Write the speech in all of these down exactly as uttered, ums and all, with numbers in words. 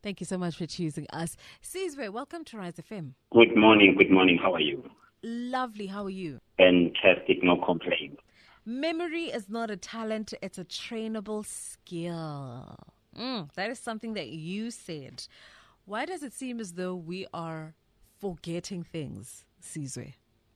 Thank you so much for choosing us. Sizwe, welcome to Rise F M. Good morning, good morning. How are you? Lovely. How are you? Fantastic, no complaints. Memory is not a talent, it's a trainable skill. Mm, that is something that you said. Why does it seem as though we are forgetting things, Sizwe?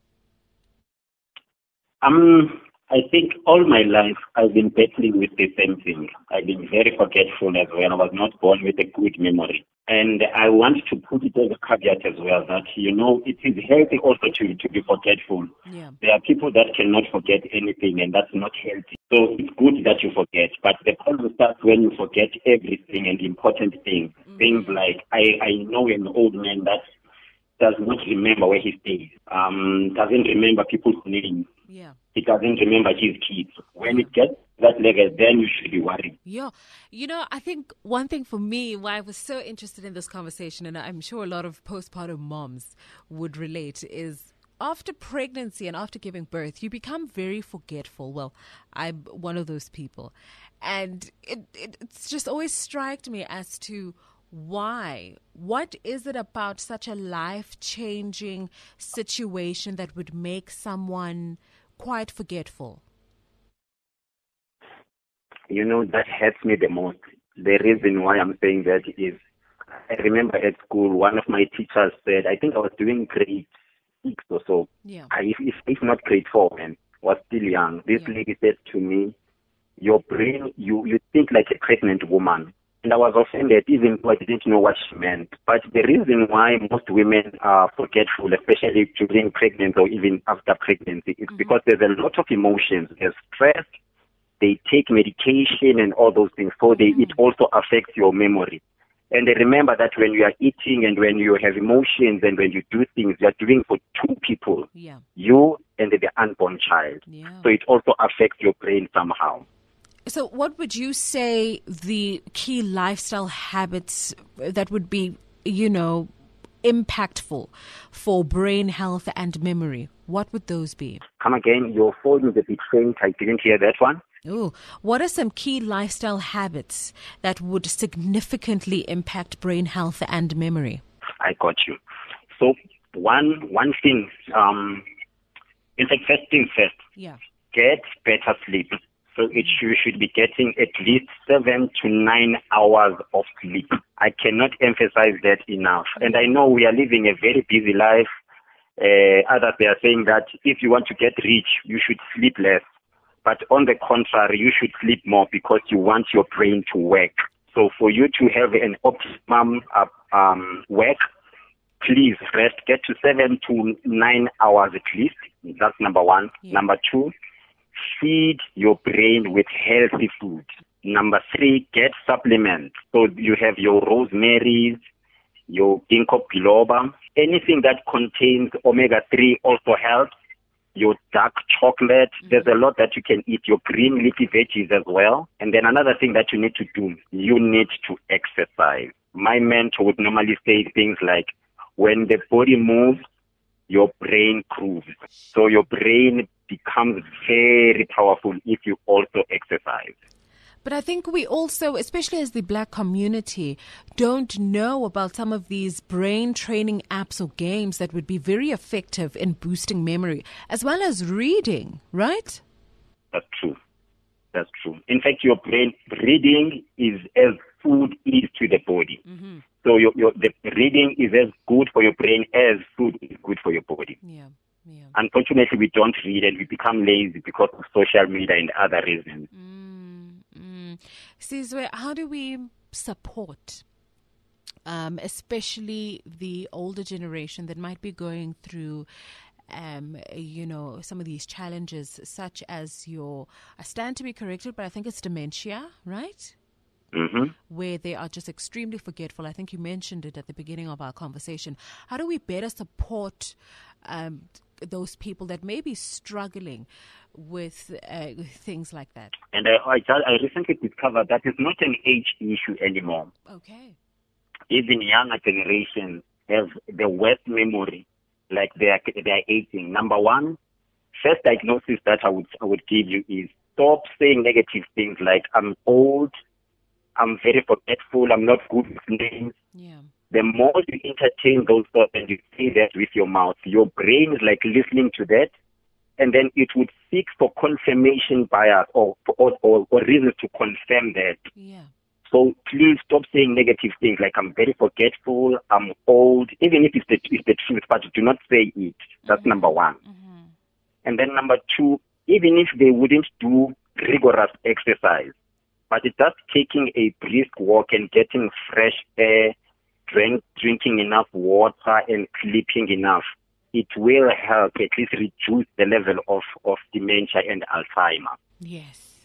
Um, I think all my life I've been battling with the same thing. I've been very forgetful as well. I was not born with a good memory. And I want to put it as a caveat as well that, you know, it is healthy also to, to be forgetful. Yeah. There are people that cannot forget anything, and that's not healthy. So it's good that you forget, but the problem starts when you forget everything and important things. Mm-hmm. Things like, I, I know an old man that does not remember where he stays, um, doesn't remember people's names. Yeah. He doesn't remember his kids. When yeah. it gets that level, then you should be worried. Yeah. You know, I think one thing for me, why I was so interested in this conversation, and I'm sure a lot of postpartum moms would relate, is after pregnancy and after giving birth, you become very forgetful. Well, I'm one of those people. And it, it it's just always struck me as to why? What is it about such a life-changing situation that would make someone quite forgetful? You know, that hurts me the most. The reason why I'm saying that is, I remember at school, one of my teachers said, I think I was doing grade six or so. Yeah. I, if, if not grade four, man, was still young. This yeah. lady said to me, your brain, you, you think like a pregnant woman. And I was offended, even though I didn't know what she meant. But the reason why most women are forgetful, especially during pregnancy or even after pregnancy, is mm-hmm. because there's a lot of emotions. There's stress, they take medication and all those things. So they, mm-hmm. it also affects your memory. And remember that when you are eating and when you have emotions and when you do things, you are doing for two people, yeah. you and the unborn child. Yeah. So it also affects your brain somehow. So what would you say the key lifestyle habits that would be, you know, impactful for brain health and memory? What would those be? Come again, your phone is a bit faint. I didn't hear that one. Oh, what are some key lifestyle habits that would significantly impact brain health and memory? I got you. So one one thing, um, in fact, first thing first, yeah. get better sleep. So it, you should be getting at least seven to nine hours of sleep. I cannot emphasize that enough. And I know we are living a very busy life. Uh, others, they are saying that if you want to get rich, you should sleep less. But on the contrary, you should sleep more because you want your brain to work. So for you to have an optimum uh, um, work, please rest. Get to seven to nine hours at least. That's number one. Yeah. Number two, feed your brain with healthy food. Number three, get supplements. So you have your rosemaries, your ginkgo biloba. Anything that contains omega three also helps. Your dark chocolate. Mm-hmm. There's a lot that you can eat. Your green leafy veggies as well. And then another thing that you need to do, you need to exercise. My mentor would normally say things like, when the body moves, your brain grooves. So your brain becomes very powerful if you also exercise. But I think we also, especially as the Black community, don't know about some of these brain training apps or games that would be very effective in boosting memory, as well as reading, right? That's true. That's true. In fact, your brain, reading is as food is to the body. Mm-hmm. So your, your, the reading is as good for your brain as food is good for your body. Yeah. Yeah. Unfortunately, we don't read and we become lazy because of social media and other reasons. Mm, mm. Sizwe, how do we support, um, especially the older generation that might be going through, um, you know, some of these challenges, such as your, I stand to be corrected, but I think it's dementia, right? Mm-hmm. Where they are just extremely forgetful. I think you mentioned it at the beginning of our conversation. How do we better support um, those people that may be struggling with uh, things like that? And I, I, I recently discovered that it's not an age issue anymore. Okay. Even younger generations have the worst memory, like they are, they are aging. Number one, first diagnosis that I would I would give you is stop saying negative things like I'm old, I'm very forgetful, I'm not good with names. Yeah. The more you entertain those thoughts and you say that with your mouth, your brain is like listening to that, and then it would seek for confirmation bias or, or, or, or reasons to confirm that. Yeah. So please stop saying negative things like I'm very forgetful, I'm old, even if it's the, it's the truth, but do not say it. That's mm-hmm. number one. Mm-hmm. And then number two, even if they wouldn't do rigorous exercise, but it's just taking a brisk walk and getting fresh air, drink, drinking enough water and sleeping enough, it will help at least reduce the level of, of dementia and Alzheimer's. Yes.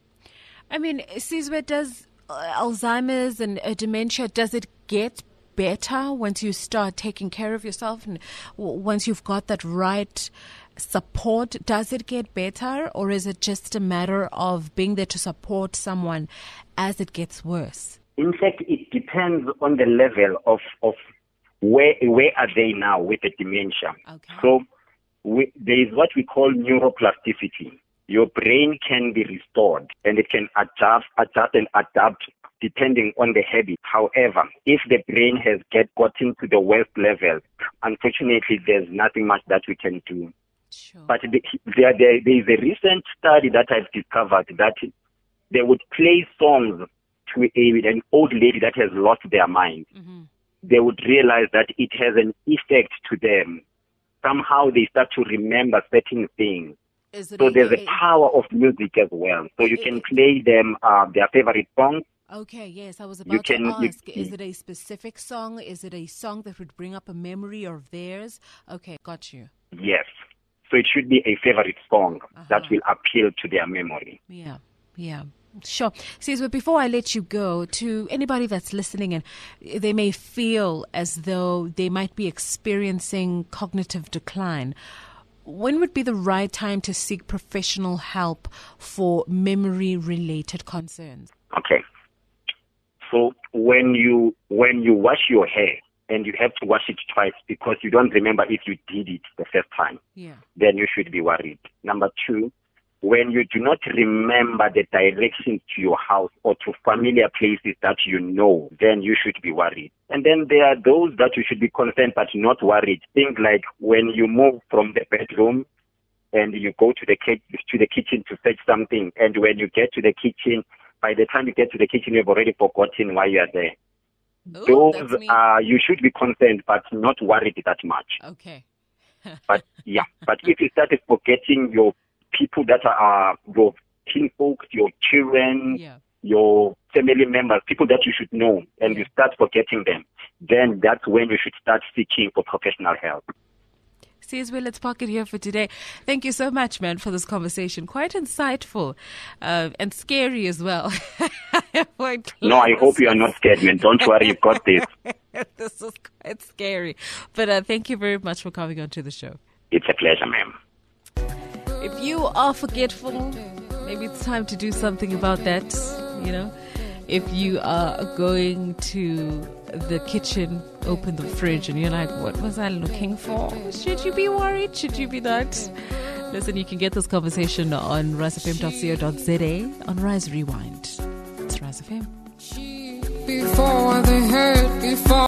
I mean, Sizwe, does uh, Alzheimer's and uh, dementia, does it get better once you start taking care of yourself and w- once you've got that right support? Does it get better, or is it just a matter of being there to support someone as it gets worse? In fact, it depends on the level of, of where where are they now with the dementia. Okay. So we, there is what we call neuroplasticity. Your brain can be restored and it can adjust, adjust and adapt depending on the habit. However, if the brain has get gotten to the worst level, unfortunately, there's nothing much that we can do. Sure. But the, there, there, there is a recent study that I've discovered that they would play songs to a, an old lady that has lost their mind. Mm-hmm. They would realize that it has an effect to them. Somehow they start to remember certain things. Is it so a, there's a a, power of music as well. So you a, can play them uh, their favorite songs. Okay, yes, I was about You can- to ask, you- is it a specific song? Is it a song that would bring up a memory of theirs? Okay, got you. Yes. So it should be a favorite song Uh-huh. that will appeal to their memory. Yeah, yeah. Sure. See, but before I let you go, to anybody that's listening and they may feel as though they might be experiencing cognitive decline, when would be the right time to seek professional help for memory-related concerns? Okay. So when you when you wash your hair and you have to wash it twice because you don't remember if you did it the first time, Yeah. then you should be worried. Number two, when you do not remember the directions to your house or to familiar places that you know, then you should be worried. And then there are those that you should be concerned but not worried. Things like when you move from the bedroom and you go to the ki- to the kitchen to fetch something, and when you get to the kitchen, by the time you get to the kitchen, you've already forgotten why you are there. Ooh, Those that's me. are, you should be concerned but not worried that much. Okay. But yeah, but if you started forgetting your people that are uh, your kinfolk, your children, Yeah. your family members, people that you should know, and Yeah. you start forgetting them, then that's when you should start seeking for professional help. Sizwe, let's park it here for today. Thank you so much, man, for this conversation. Quite insightful uh, and scary as well. No, I hope you are not scared, man. Don't worry, you've got this. This is quite scary. But uh, thank you very much for coming on to the show. It's a pleasure, ma'am. If you are forgetful, maybe it's time to do something about that, you know. If you are going to the kitchen, open the fridge, and you're like, what was I looking for? Should you be worried? Should you be not? Listen, you can get this conversation on rise f m dot co dot z a on Rise Rewind. It's Rise F M. Before they hurt, before